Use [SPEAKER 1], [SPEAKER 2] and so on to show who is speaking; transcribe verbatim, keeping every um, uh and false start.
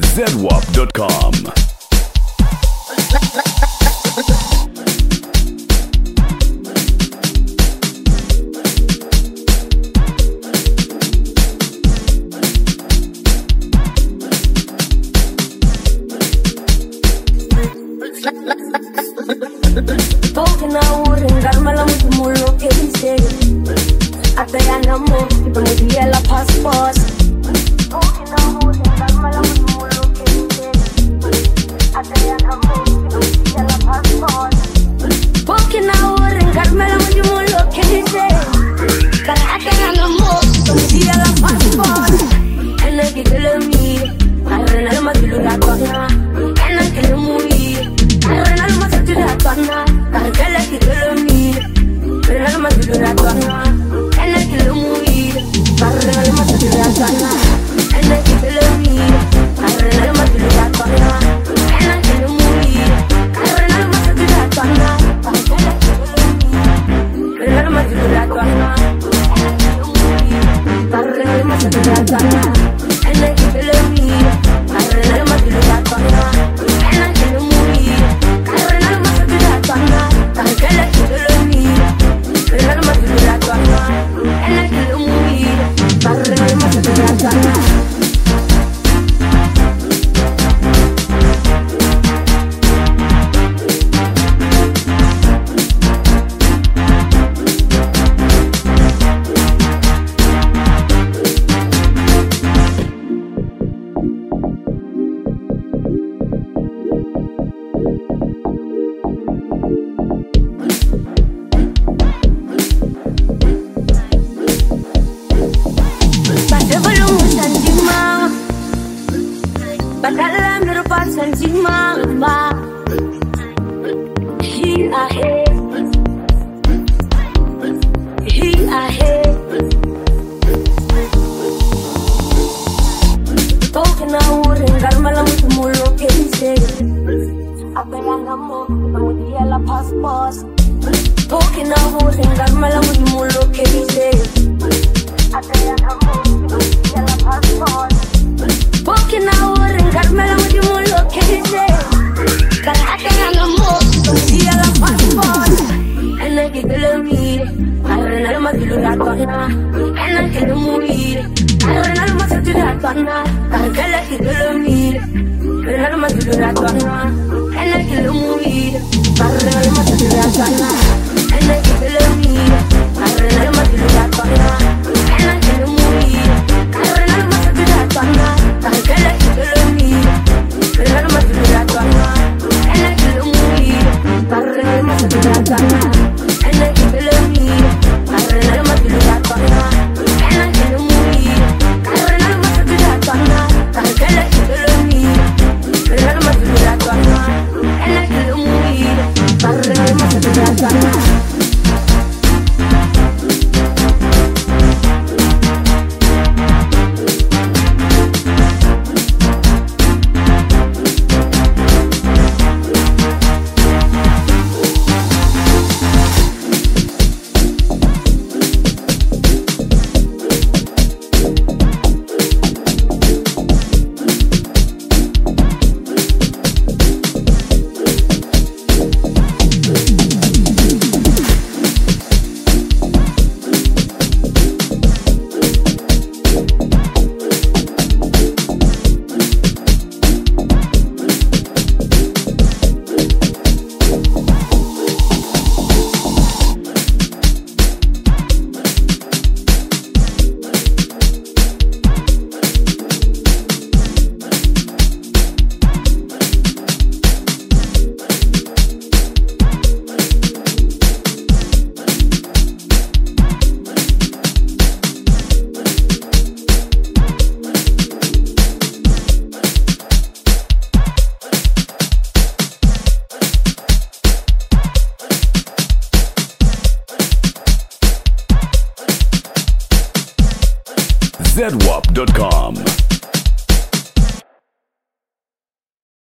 [SPEAKER 1] zedwap dot com.
[SPEAKER 2] Porque no rengarme la mismo lo que dice. Hasta ya no mo, y por mi día la passport. Porque no rengarme la mismo lo que dice. Hasta ya no mo, y por mi día la passport. Porque no rengarme la mismo lo que dice. Hasta ya no mo, y por mi día la passport. En el que te lo mire, al renal más de lo la toalla. En el que lo muire, al renal más de lo la toalla. Cargala que te lo mire, pero no más de la toalla. En el que lo muire, cargala más de la toalla. En el que te lo mire, cargala más de la toalla. En el que lo muire, cargala más de la toalla. Cargala que te lo mire, pero no más de la toalla. En el que lo muire, cargala más de la toalla. En el que te lo mire, cargala más de la toalla. En el que lo muire, cargala más de la toalla. Cargala que te lo mire, pero no más de la toalla. En el que lo muire, cargala más de la toalla. Bakalam merupakan simak ba Hi ahe Hi ahe Toque na rengar malam semua lo que dice Apa yang kamu kemudian la pas-pas Toque na rengar malam semua lo que dice Apa yang kamu kemudian la pas-pas Porque no rengarme la última lo que dice. Cargate en el amor, consigue la passport. En el que te lo mire, al renal más de la toalla. En el que lo muire, al renal más de la toalla. Cargala que te lo mire, renal más de la toalla. En el que lo muire, al renal más de la toalla. En el que te lo mire, al renal más de la toalla. En el que lo muire, al renal más de la toalla. Cargala que te lo mire, pero no más de la toalla. En el que lo muire, cargala más de la toalla. En el que te lo mire, cargala más de la toalla. En el que lo muire, cargala más de la toalla. Cargala que te lo mire, pero no más de la toalla. En el que lo muire, cargala más de la toalla. zedwap dot com.